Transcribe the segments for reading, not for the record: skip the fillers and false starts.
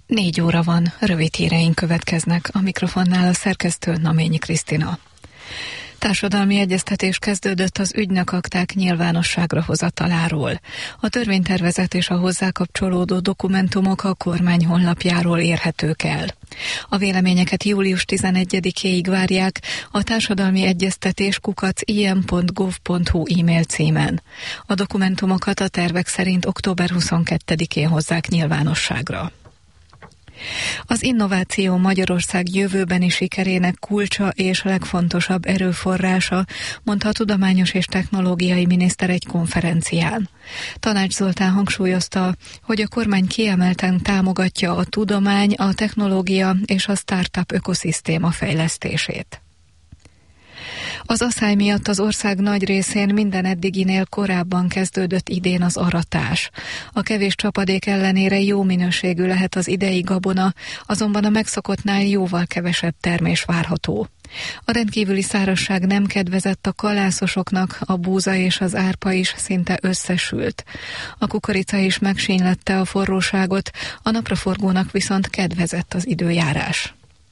4 óra van, rövid híreink következnek, a mikrofonnál a szerkesztő Naményi Krisztina. Társadalmi egyeztetés kezdődött az ügynökakták nyilvánosságra hozataláról. A törvénytervezet és a hozzá kapcsolódó dokumentumok a kormány honlapjáról érhetők el. A véleményeket július 11-éig várják a társadalmi egyeztetés @im.gov.hu e-mail címen. A dokumentumokat a tervek szerint október 22-én hozzák nyilvánosságra. Az innováció Magyarország jövőbeni sikerének kulcsa és legfontosabb erőforrása, mondta a tudományos és technológiai miniszter egy konferencián. Tanács Zoltán hangsúlyozta, hogy a kormány kiemelten támogatja a tudomány, a technológia és a startup ökoszisztéma fejlesztését. Az aszály miatt az ország nagy részén minden eddiginél korábban kezdődött idén az aratás. A kevés csapadék ellenére jó minőségű lehet az idei gabona, azonban a megszokottnál jóval kevesebb termés várható. A rendkívüli szárazság nem kedvezett a kalászosoknak, a búza és az árpa is szinte összesült. A kukorica is megsínylette a forróságot, a napraforgónak viszont kedvezett az időjárás.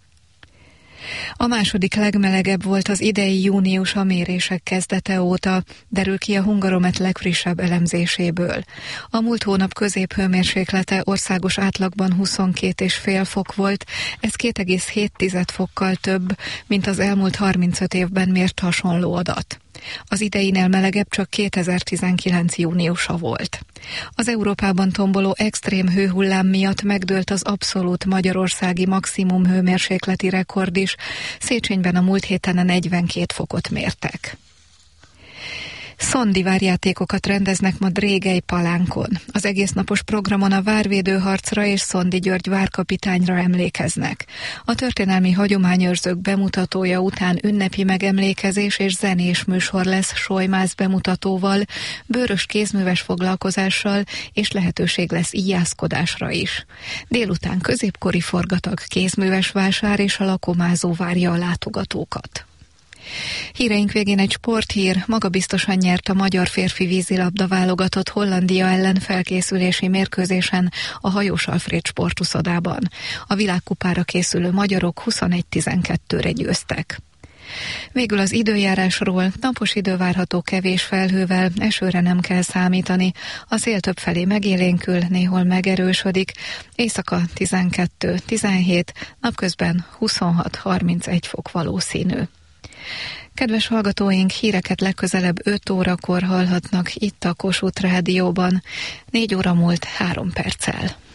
A második legmelegebb volt az idei június a mérések kezdete óta, derül ki a Hungaromet legfrissebb elemzéséből. A múlt hónap középhőmérséklete országos átlagban 22,5 fok volt, ez 2,7 fokkal több, mint az elmúlt 35 évben mért hasonló adat. Az ideinél melegebb csak 2019 júniusa volt. Az Európában tomboló extrém hőhullám miatt megdőlt az abszolút magyarországi maximum hőmérsékleti rekord is. Széchenyben a múlt héten 42 fokot mértek. Szondivárjátékokat rendeznek ma Drégely-Palánkon. Az egésznapos programon a várvédőharcra és Szondi György várkapitányra emlékeznek. A történelmi hagyományőrzők bemutatója után ünnepi megemlékezés és zenés műsor lesz Solymász bemutatóval, bőrös kézműves foglalkozással, és lehetőség lesz íjászkodásra is. Délután középkori forgatag, kézműves vásár és a lakomázó várja a látogatókat. Híreink végén egy sporthír, magabiztosan nyert a magyar férfi vízilabda válogatott Hollandia ellen felkészülési mérkőzésen a Hajós Alfréd sportuszodában. A világkupára készülő magyarok 21-12-re győztek. Végül az időjárásról: napos idő várható kevés felhővel, esőre nem kell számítani, a szél többfelé megélénkül, néhol megerősödik, éjszaka 12-17, napközben 26-31 fok valószínű. Kedves hallgatóink, híreket legközelebb 5 órakor hallhatnak itt a Kossuth Rádióban. 4 óra múlt 3 perccel.